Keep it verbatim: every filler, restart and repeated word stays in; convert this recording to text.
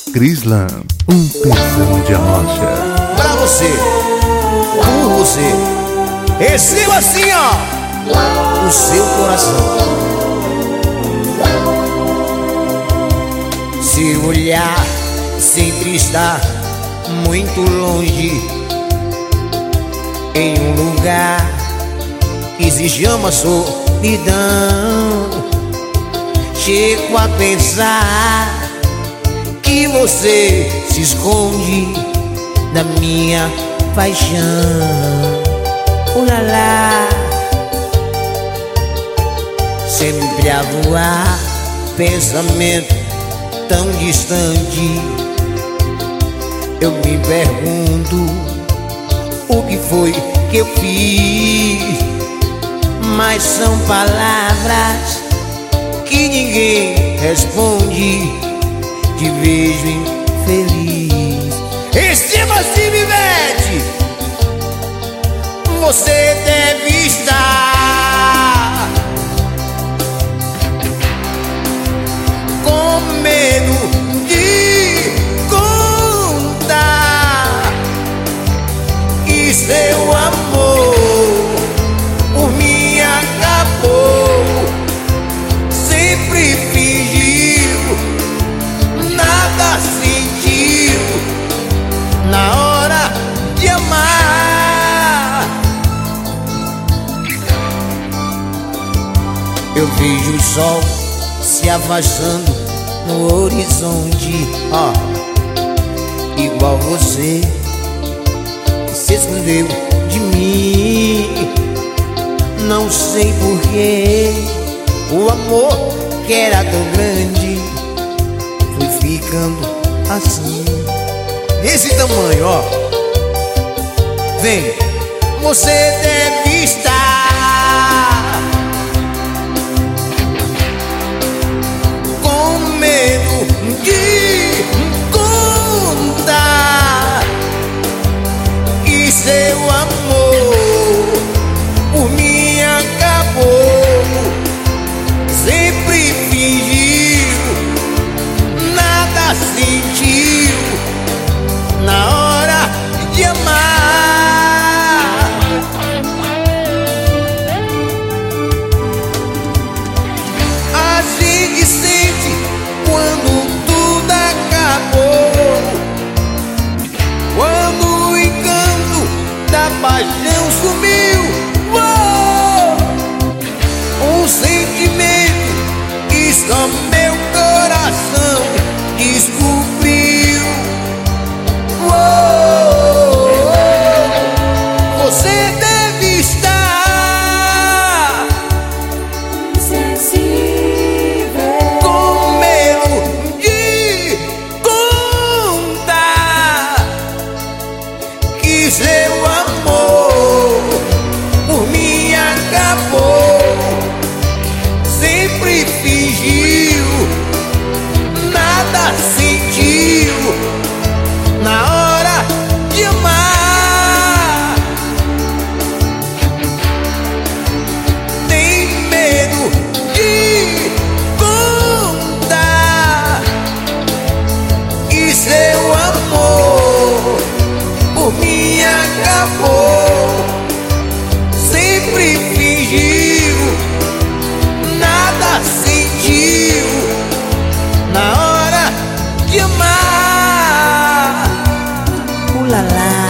Crislan, um tesão de rocha. Pra você, por você, receba assim, ó, o seu coração. Seu olhar sempre está muito longe, em um lugar que exige uma solidão. Chego a pensar que você se esconde da minha paixão. Ulala, sempre a voar, pensamento tão distante. Eu me pergunto o que foi que eu fiz, mas são palavras que ninguém responde. Te vejo infeliz. Receba assim, Vivete. Você deve estar com medo de contar que seu amor por mim acabou. Sempre fingiu, nada sentiu na hora de amar. Eu vejo o sol se afastando no horizonte, ó, igual você que se escondeu de mim. Não sei porquê, o amor que era tão grande foi ficando assim, desse tamanho, ó. Vem, você deve estar com medo de contar que seu amor por mim acabou. Sempre fingiu, nada sentiu na hora de amar. A gente sente quando tudo acabou, quando o encanto da paixão sumiu. Uou! Um sentimento que só meu coração descobriu. Uou! Você deve estar sensível, com medo de contar que seu amor por mim acabou. Sempre fingiu, nada sentiu na hora de amar. Tem medo de contar que seu amor por mim acabou. Sempre fingiu, nada sentiu na hora de amar. Ulala.